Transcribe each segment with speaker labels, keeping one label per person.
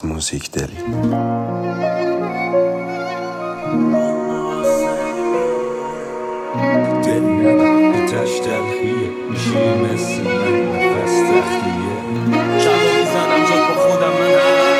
Speaker 1: موزیک دلی
Speaker 2: دل ندم به تش تلخیه میشی مثل من نفس تخلیه
Speaker 3: شبا میزنم جا با خودم من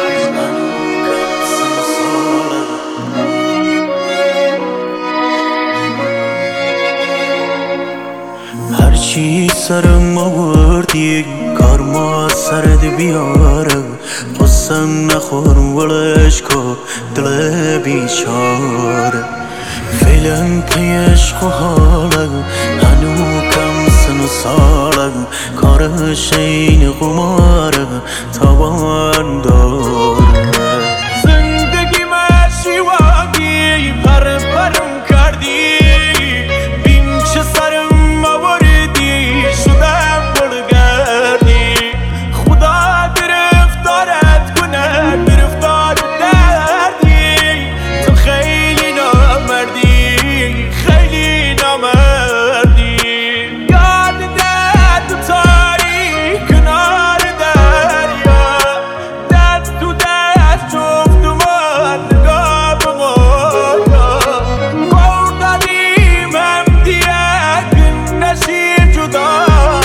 Speaker 4: هرچی سرم آوردی کار ما سرد بیاره قسم نخورم ولش کن دل بیچاره فعلا پی عشق و حاله هنو کم سن و ساله کارش این قماره تاوان داره
Speaker 3: زندگی مشیوانی پر پرم کردی بین چه سرم آوردی شدم گلگردی خدا گرفتارت کنه گرفتار دردی تو خیلی نامردی خیلی نامردی یاد ده تو تاریک کنار دریا دست تو دست جفت من نگاه به مایا بردادیم هم دیگه نشی جدا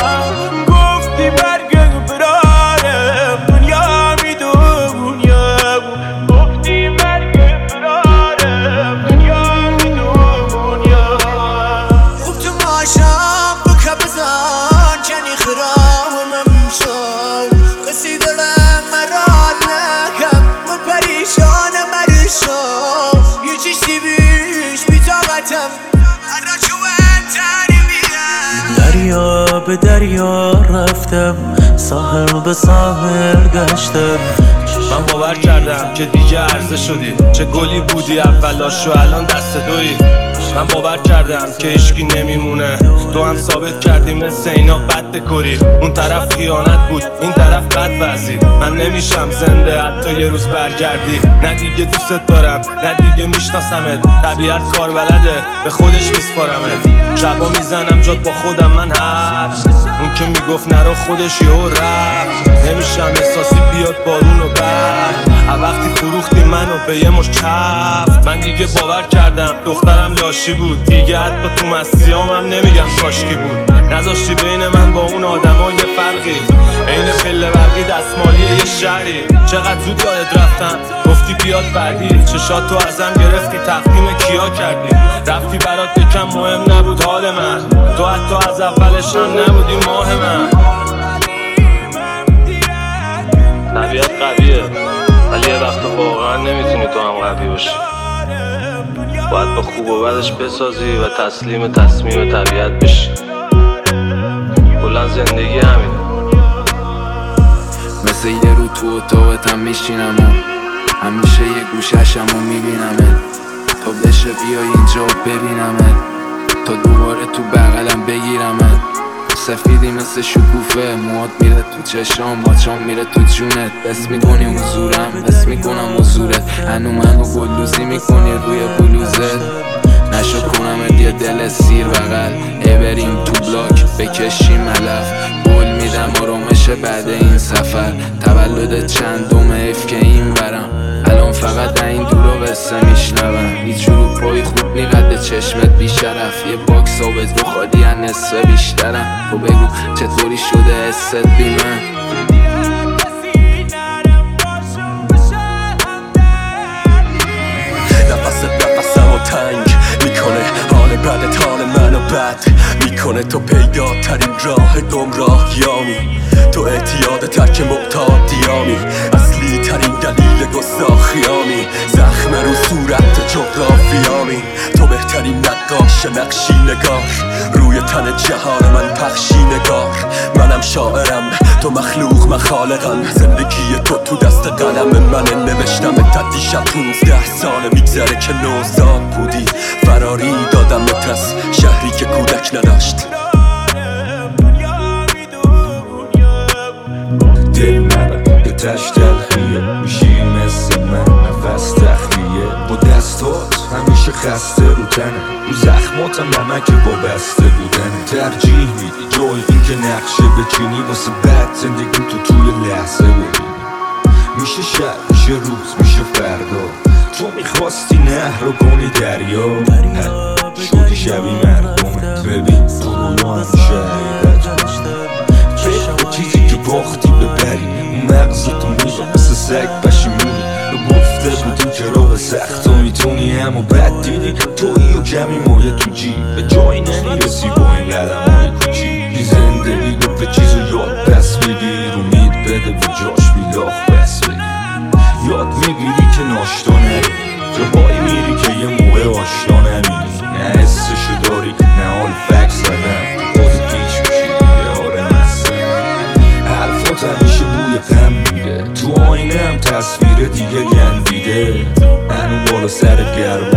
Speaker 3: گفتی برگه برارم دنیا می دنیا گفتی برگه برارم دنیا می دنیا
Speaker 5: خوب تو ماشم بکه بزن کنی خرامم شد قصی دلم مراد نکم من پریشانم مرشم یه چیشتی بیش بیتاقتم هر چو انتری بیرم
Speaker 4: دریا به دریا رفتم ساحل به ساحل گشتم
Speaker 3: من باور کردم که دیگه عرضه شدی چه گلی بودی اولاش و الان دست دوی من باور کردم که هیچکی نمیمونه تو هم ثابت کردی مثل اینا بد دکوری اون طرف خیانت بود این طرف بد وزی من نمیشم زنده حتی یه روز برگردی نه دیگه دوست دارم نه دیگه میشناسمت طبیعت کار بلده به خودش میسپارمت شبا میزنم جات با خودم من هست اون که میگفت نرو خودش یهو رفت نمیشم احساسی بیاد بارون و برد وقتی فروختی منو به یه مش کفت من دیگه باور کردم دخترم لاشی بود دیگه حتی تو مسیام هم نمیگم کاشکی بود نذاشتی بین من با اون آدما یه فرقی عین پله برقی دستمالی یه شهری چقدر زود یادت رفتم گفتی بیاد بعدی چشات تو ازم گرفتی تقدیم کیا کردی رفتی برات یکم مهم نبود حال من تو حتی از اولش هم نبودی ماه من طبیعت قویه ولی یه وقت واقعا نمیتونی تو هم قوی باشی باید با خوب و بدش بسازی و تسلیم تصمیم طبیعت بشی کلا زندگی همینه
Speaker 6: مثل یه رو تو اتاقتم میشینم و همیشه یه گوششم و میبینمت تا بشه بیای اینجا ببینمت تا دوباره تو بغلم بگیرمت سفیدی مثل شکوفه موات میره تو چشام ماچام میره تو جونت بس میکنی حضورم بس میکنم حضورت هنو منو گلوزی میکنی روی بلوزت نشو کنم یه دل سیر بغل بریم تو بلاک بکشیم علف قول میدم آرامش بعد این سفر تولد چندم حیف که این برم الان فقط این دورا بسته میشنوم هیچ رو پای خوب نیقد چشمت بیشرف یه باک ثابت رو خادی هن نصفه بیشترم تو بگو چطوری شده حست بی من
Speaker 7: نفسم و تنگ میکنه حال بدت حال منو بد میکنه تو پیدا ترین راه گمراهیامی تو اعتیاد ترک معتادیامی اصلی ترین دلیل گستاخیامی زخم رو صورت جغرافیامی تو بهترین نقاش نقشی نگار روی تن جهان من پخشی نگار منم شاعرم تو مخلوق مخالقم زندگی تو دست قلم منه نوشتم تا دیشب 15 ساله میگذره که نوزاد بودی فراری دادمت از شهری که کودک نداشت
Speaker 2: دل ندم به تش تلخیه میشی مثل من نفس تخلیه با دستات همیشه خسته رو تنه رو زخماتم نمک با بسته بودنه ترجیح میدی جای این که نقشه بچینی واسه بد زندگی تو توی لحظه ببینی میشه شب، میشه روز، میشه فردا. تو میخواستی نهر رو کنی دریا، شدی شبیه مردمه. ببین تو رویا همیشه حقیقت به چیزی که باختی ببری. مغزتو میگه مثل سگ پشیمونی. تو گفته بودی که راه سخت و میتونی، اما بد دیدی تویی و کمی مایه تو جیب. به جایی نمیرسی با این قدم های کوچی. زندگی رو به چیزو یاد پس بگیر، امید بده به جاش بیلاخ بس بگیر. یاد میگیری که ناشتا نری، جاهایی میری که یه موقع آشنا نمیری. نه حسشو داری نه حال فکر زدن، خودت پیچ میشی یه آره مثلا. حرفات همیشه بوی غم میده، تو آینه هم تصویر دیگه گندیده. هنو بالا سرت گرم